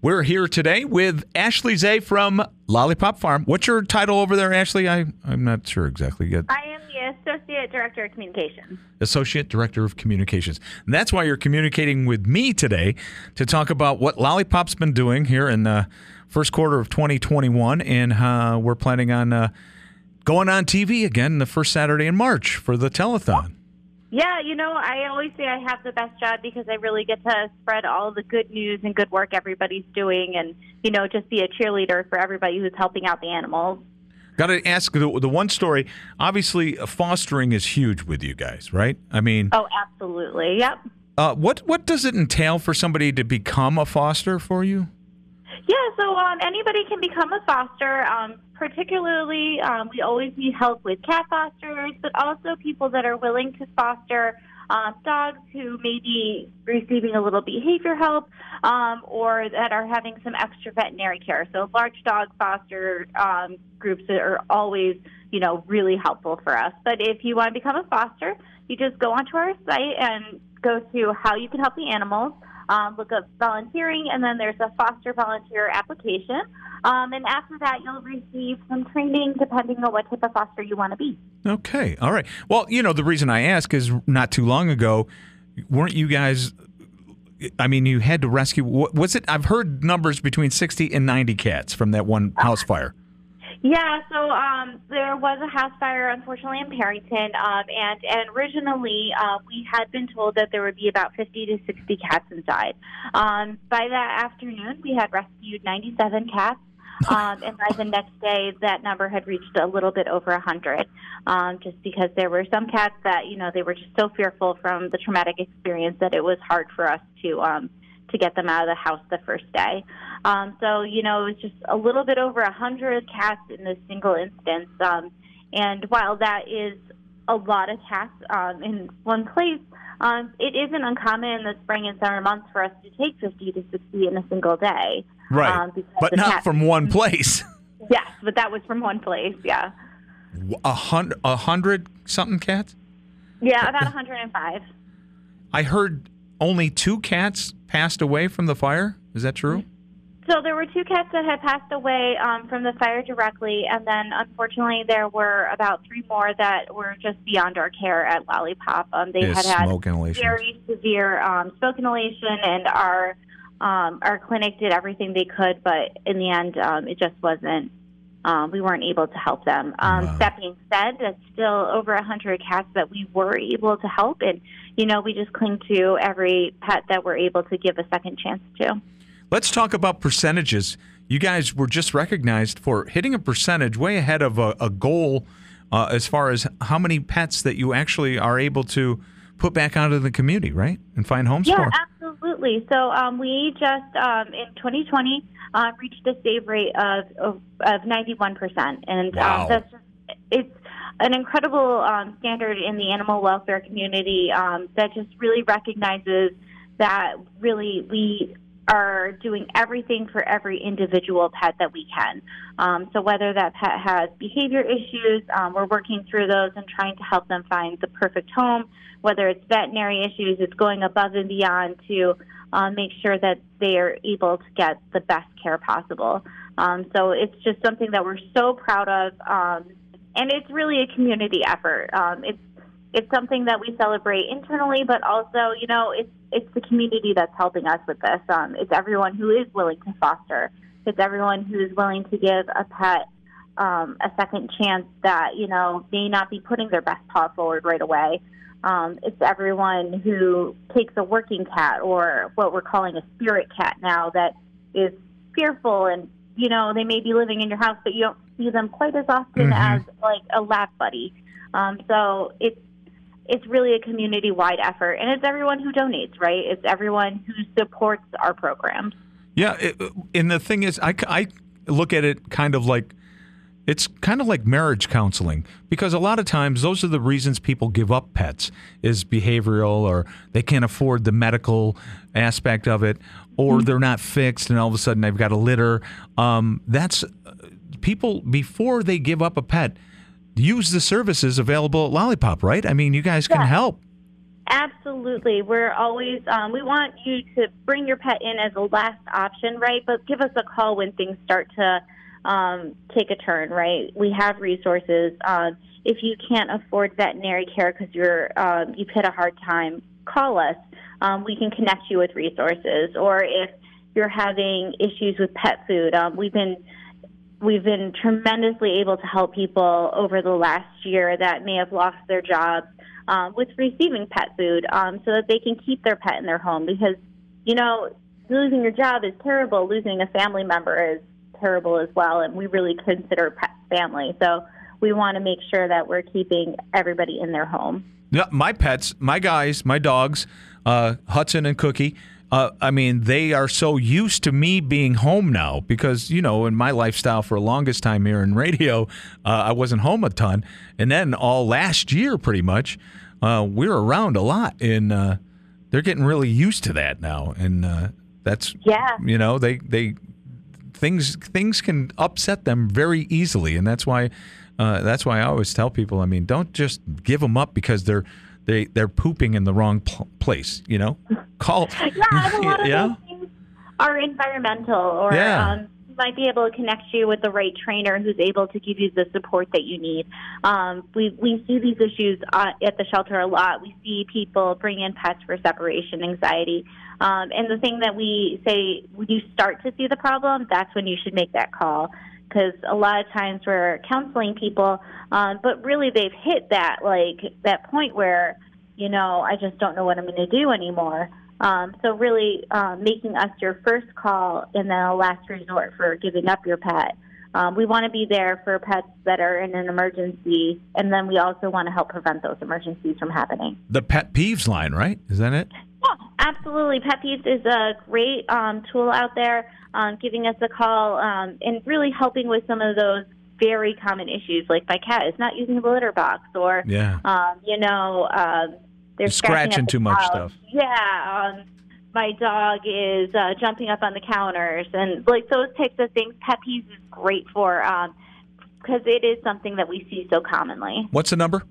We're here today with Ashley Zay from Lollipop Farm. What's your title over there, Ashley? I'm not sure exactly yet. I am the Associate Director of Communications. Associate Director of Communications. And that's why you're communicating with me today to talk about what Lollipop's been doing here in the first quarter of 2021. And we're planning on going on TV again the first Saturday in March for the telethon. Yeah, I always say I have the best job because I really get to spread all the good news and good work everybody's doing and, just be a cheerleader for everybody who's helping out the animals. Got to ask the one story. Obviously, fostering is huge with you guys, right? I mean, oh, absolutely. Yep. What does it entail for somebody to become a foster for you? Yeah, so anybody can become a foster. Particularly, we always need help with cat fosters, but also people that are willing to foster dogs who may be receiving a little behavior help or that are having some extra veterinary care. So large dog foster groups are always, really helpful for us. But if you want to become a foster, you just go onto our site and go to how you can help the animals. Look up volunteering, and then there's a foster volunteer application. And after that, you'll receive some training depending on what type of foster you want to be. Okay. All right. Well, the reason I ask is not too long ago, weren't you guys, you had to rescue, was it? I've heard numbers between 60 and 90 cats from that one house fire. Yeah, so there was a house fire, unfortunately, in Perryton, and originally we had been told that there would be about 50 to 60 cats inside. By that afternoon, we had rescued 97 cats, and by the next day, that number had reached a little bit over 100, just because there were some cats that, they were just so fearful from the traumatic experience that it was hard for us to get them out of the house the first day. So, it was just a little bit over 100 cats in this single instance. And while that is a lot of cats in one place, it isn't uncommon in the spring and summer months for us to take 50 to 60 in a single day. Right, but not from one place. Yes, but that was from one place, yeah. 100 something cats? Yeah, about 105. I heard only 2 cats passed away from the fire. Is that true? So there were 2 cats that had passed away from the fire directly, and then unfortunately there were about 3 more that were just beyond our care at Lollipop. They had very severe smoke inhalation, and our clinic did everything they could, but in the end it just wasn't. We weren't able to help them. Wow. That being said, that's still over 100 cats that we were able to help, and we just cling to every pet that we're able to give a second chance to. Let's talk about percentages. You guys were just recognized for hitting a percentage way ahead of a goal as far as how many pets that you actually are able to put back out of the community, right? And find homes for. Yeah, absolutely. So we just, in 2020, reached a save rate of 91%. And wow. It's an incredible standard in the animal welfare community that just really recognizes that really we are doing everything for every individual pet that we can. So whether that pet has behavior issues, we're working through those and trying to help them find the perfect home. Whether it's veterinary issues, it's going above and beyond to make sure that they are able to get the best care possible. So it's just something that we're so proud of, and it's really a community effort. It's something that we celebrate internally, but also, it's the community that's helping us with this. It's everyone who is willing to foster. It's everyone who is willing to give a pet a second chance that, may not be putting their best paw forward right away. It's everyone who takes a working cat or what we're calling a spirit cat now that is fearful and, they may be living in your house, but you don't see them quite as often as like a lab buddy. So it's really a community-wide effort, and it's everyone who donates, right? It's everyone who supports our programs. Yeah, and the thing is, I look at it kind of like, it's kind of like marriage counseling, because a lot of times those are the reasons people give up pets, is behavioral, or they can't afford the medical aspect of it, or they're not fixed and all of a sudden they've got a litter. That's people, before they give up a pet, use the services available at Lollipop, right? I mean, you guys can help. Absolutely. We're always, we want you to bring your pet in as a last option, right? But give us a call when things start to take a turn, right? We have resources. If you can't afford veterinary care because you've hit a hard time, call us. We can connect you with resources. Or if you're having issues with pet food, we've been tremendously able to help people over the last year that may have lost their jobs with receiving pet food so that they can keep their pet in their home. Because, losing your job is terrible. Losing a family member is terrible as well, and we really consider pets family. So we want to make sure that we're keeping everybody in their home. Yeah, my pets, my guys, my dogs, Hudson and Cookie, they are so used to me being home now because, in my lifestyle for the longest time here in radio, I wasn't home a ton. And then all last year, pretty much, we were around a lot. And they're getting really used to that now. And that's, things can upset them very easily. And that's why I always tell people, don't just give them up because they're pooping in the wrong place, Call. Yeah, a lot of those things are environmental, or might be able to connect you with the right trainer who's able to give you the support that you need. We see these issues at the shelter a lot. We see people bring in pets for separation anxiety. And the thing that we say, when you start to see the problem, that's when you should make that call. Because a lot of times we're counseling people, but really they've hit that point where, I just don't know what I'm going to do anymore. So really making us your first call and then a last resort for giving up your pet. We want to be there for pets that are in an emergency, and then we also want to help prevent those emergencies from happening. The Pet Peeves line, right? Is that it? Yeah, absolutely. Pet Peeves is a great tool out there, giving us a call and really helping with some of those very common issues, like my cat is not using the litter box, or they're scratching too much stuff. Yeah, my dog is jumping up on the counters, and those types of things. Pet Peeves is great for because it is something that we see so commonly. What's the number?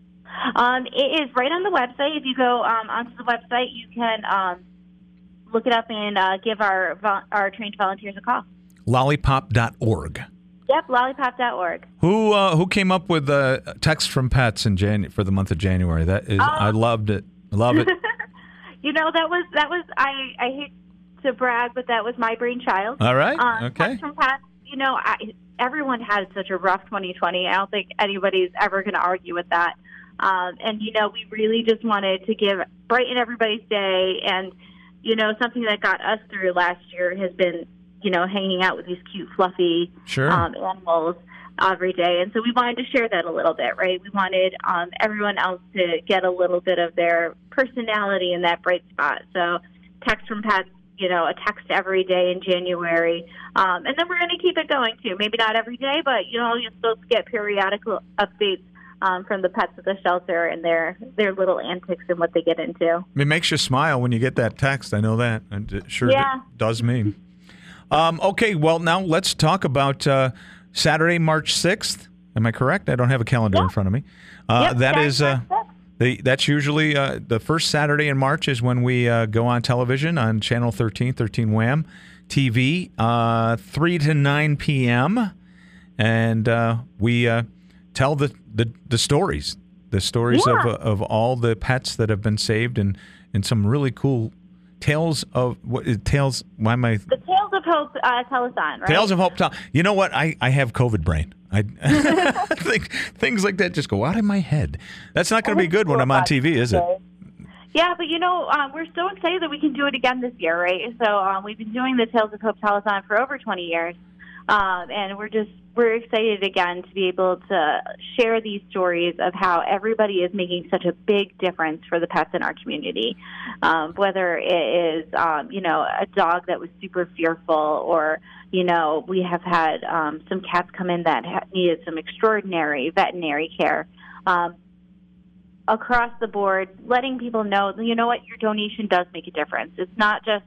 It is right on the website. If you go onto the website, you can look it up and give our trained volunteers a call. Lollipop.org. Yep, lollipop.org. Who came up with the text from pets for the month of January? That is, I loved it. Love it. That was I hate to brag, but that was my brainchild. All right. Okay. Text from pets. Everyone had such a rough 2020. I don't think anybody's ever going to argue with that. And we really just wanted to brighten everybody's day. And, something that got us through last year has been, hanging out with these cute, fluffy animals every day. And so we wanted to share that a little bit, right? We wanted everyone else to get a little bit of their personality in that bright spot. So text from pets, a text every day in January. And then we're going to keep it going, too. Maybe not every day, but, you'll still get periodical updates from the pets at the shelter and their little antics and what they get into. It makes you smile when you get that text. I know that. It sure does me. Okay, well, now let's talk about Saturday, March 6th. Am I correct? I don't have a calendar in front of me. That is that's usually the first Saturday in March is when we go on television on Channel 13 Wham TV, 3 to 9 p.m. And we tell the stories. The stories of all the pets that have been saved and some really cool tales of tales. Why am I? The Tales of Hope telethon, right? Tales of Hope. You know what? I have COVID brain. I think things like that just go out of my head. That's not going to be good when I'm on TV, is it? Yeah, but we're so excited that we can do it again this year, right? So we've been doing the Tales of Hope telethon for over 20 years, and we're excited again to be able to share these stories of how everybody is making such a big difference for the pets in our community. Whether it is, a dog that was super fearful, or, we have had some cats come in that needed some extraordinary veterinary care. Across the board, letting people know, what, your donation does make a difference. It's not just,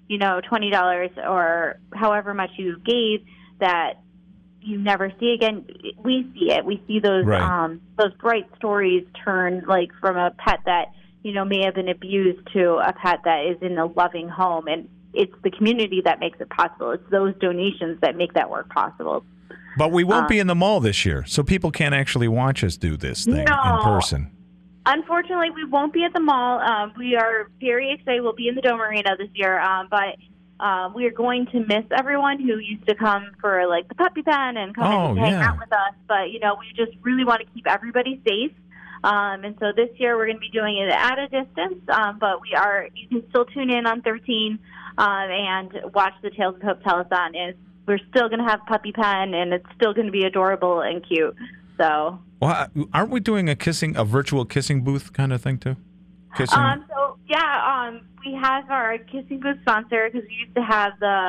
$20 or however much you gave that you never see again. We see it. We see those bright stories turn from a pet that may have been abused to a pet that is in a loving home. And it's the community that makes it possible. It's those donations that make that work possible. But we won't be in the mall this year, so people can't actually watch us do this thing in person. Unfortunately, we won't be at the mall. We are very excited. We'll be in the Dome Arena this year, but we are going to miss everyone who used to come for like the puppy pen and come and hang out with us. But we just really want to keep everybody safe. And so this year we're going to be doing it at a distance. But you can still tune in on 13 and watch the Tales of Hope telethon. And we're still going to have puppy pen, and it's still going to be adorable and cute. So. Well, aren't we doing a virtual kissing booth kind of thing too? Kissing. We have our kissing booth sponsor because we used to have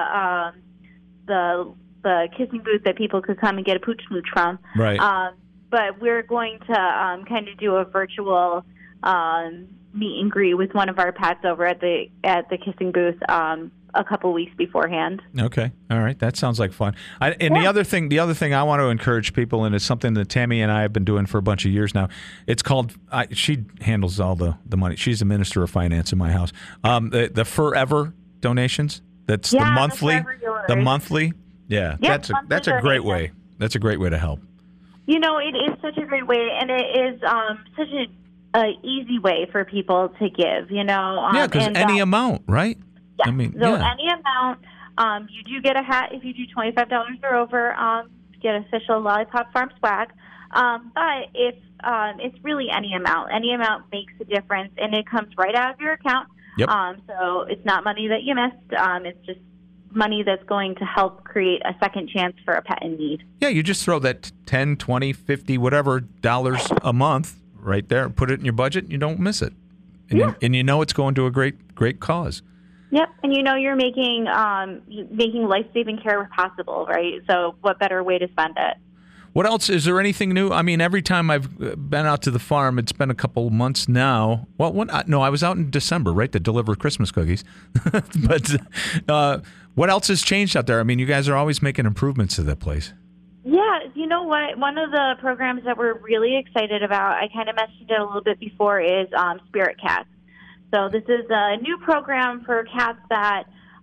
the kissing booth that people could come and get a pooch smooch from. Right. But we're going to kind of do a virtual meet and greet with one of our pets over at the kissing booth a couple weeks beforehand. Okay. All right. That sounds like fun. The other thing I want to encourage people, and it's something that Tammy and I have been doing for a bunch of years now. It's called, she handles all the money. She's the minister of finance in my house. The Forever donations. That's the monthly. Yeah. Yep, that's a great way. That's a great way to help. It is such a great way, and it is such an easy way for people to give, because any amount, right? Yeah. Any amount, you do get a hat if you do $25 or over. Get official Lollipop Farm swag. But if it's really any amount makes a difference, and it comes right out of your account. Yep. So it's not money that you missed. It's just money that's going to help create a second chance for a pet in need. Yeah, you just throw that 10, 20, 50, whatever dollars a month right there, put it in your budget, and you don't miss it. And it's going to a great cause. Yep, and you're making life-saving care possible, right? So what better way to spend it? What else? Is there anything new? I mean, every time I've been out to the farm, it's been a couple months now. Well, I was out in December, right, to deliver Christmas cookies. But what else has changed out there? I mean, you guys are always making improvements to that place. Yeah, you know what? One of the programs that we're really excited about, I kind of mentioned it a little bit before, is Spirit Cats. So this is a new program for cats that,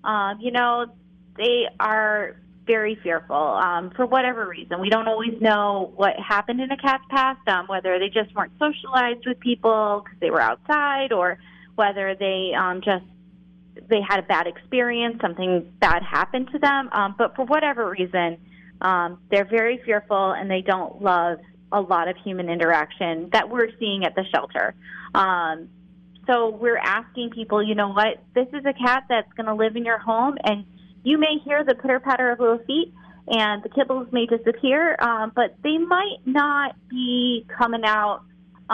they are very fearful for whatever reason. We don't always know what happened in a cat's past, whether they just weren't socialized with people because they were outside, or whether they had a bad experience, something bad happened to them. But for whatever reason, they're very fearful, and they don't love a lot of human interaction that we're seeing at the shelter. So we're asking people, this is a cat that's going to live in your home, and you may hear the pitter-patter of little feet, and the kibbles may disappear, but they might not be coming out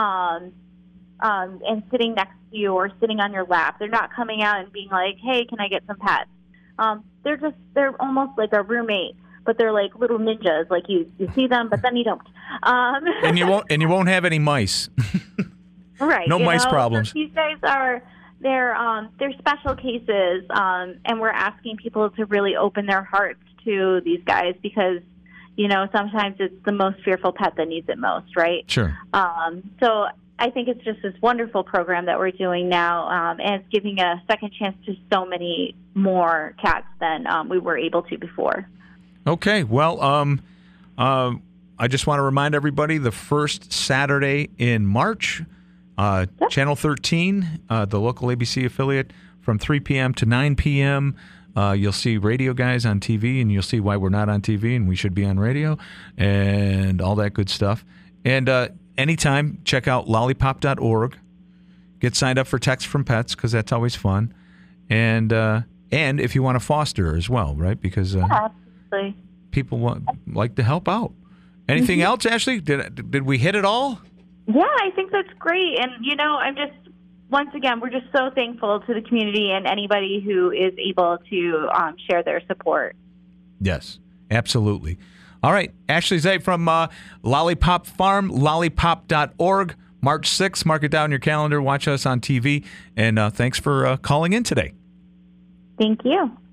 and sitting next to you or sitting on your lap. They're not coming out and being like, hey, can I get some pets? They're almost like a roommate, but they're like little ninjas. Like you see them, but then you don't. And you won't have any mice. Right. No mice problems. These guys they're special cases, and we're asking people to really open their hearts to these guys because, sometimes it's the most fearful pet that needs it most, right? Sure. So I think it's just this wonderful program that we're doing now, and it's giving a second chance to so many more cats than we were able to before. Okay. Well, I just want to remind everybody the first Saturday in March, Channel 13, the local ABC affiliate, from 3 p.m. to 9 p.m. You'll see radio guys on TV, and you'll see why we're not on TV and we should be on radio and all that good stuff. And anytime, check out lollipop.org. Get signed up for Text from Pets because that's always fun. And if you want to foster as well, right? Because absolutely. People like to help out. Anything else, Ashley? Did we hit it all? Yeah, I think that's great. And, I'm just, once again, we're just so thankful to the community and anybody who is able to share their support. Yes, absolutely. All right, Ashley Zay from Lollipop Farm, lollipop.org, March 6th. Mark it down in your calendar. Watch us on TV. And thanks for calling in today. Thank you.